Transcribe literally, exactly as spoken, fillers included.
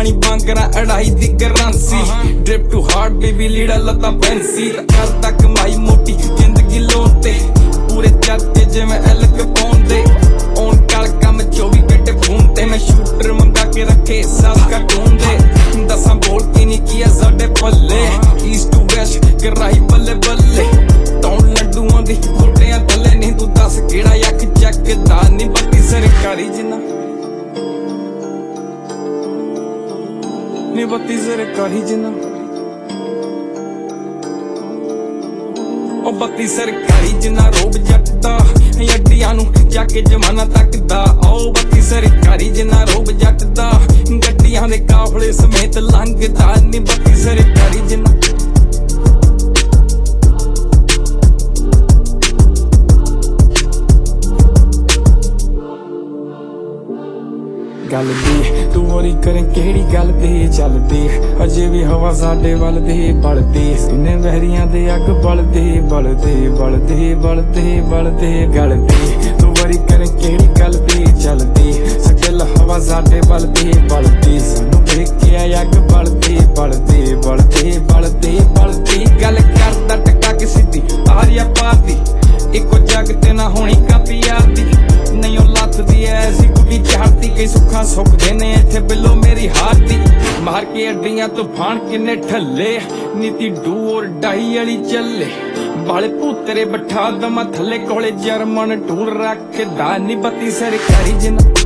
पानी बांगरा अड़ाई दी currency drip to heart baby लीड़ा लता फैंसी करता कमाई मोटी जिंदगी लोटे पूरे चाचे जिवें एलक पाउंदे ओन कल कम चौबी घंटे फोन ते मैं शूटर मंगा के रखे सब कार्टून दे दसां बोल के नहीं किया साडे पल्ले ईस्ट टू वेस्ट कराई बल्ले बल्ले तौन लड्डूआं दी गोटियां थल्ले नहीं तू दस केड़ा यक चकदा नहीं बत्ती सरकारी जिन्ना नहीं बत्ती सरकारी जिन्ना ओ बत्ती सरकारी जिन्ना रोब जट्टा अड्डियां नू जाके जमाना तकदा ओ बत्ती सरकारी जिन्ना रोब जट्टा गड्डियां दे काफले समेत लंघदा नहीं बत्ती सरकारी जिन्ना गल दी तू वरी करें केड़ी गल दे चलदी अजे भी हवा साडे वल दे बलदी सीने बहरियां दे अग बलदे बलदे बलदे बलदे बलदे गल दी तू वरी करें केड़ी गल दे चलदी सगल हवा साडे वल दे बलदी सानू देख के अग बलदे बलदे बलदे बलदे बलदी गल करदा टका के सीधी आरिया पाती इको जग ते ना होनी कापी आती नहीं लत दी ऐसी गुड्डी चाहती कई सुखा सुख देने इत्थे बिलो मेरी हार दी मार के अड्डियां तूफान किन्ने ठल्ले नीति डू और डाई वाली चले बाले पुतरे बैठा दमा थल्ले कोले जर्मन टूर रखदा नी बत्ती सरकारी जिन्ना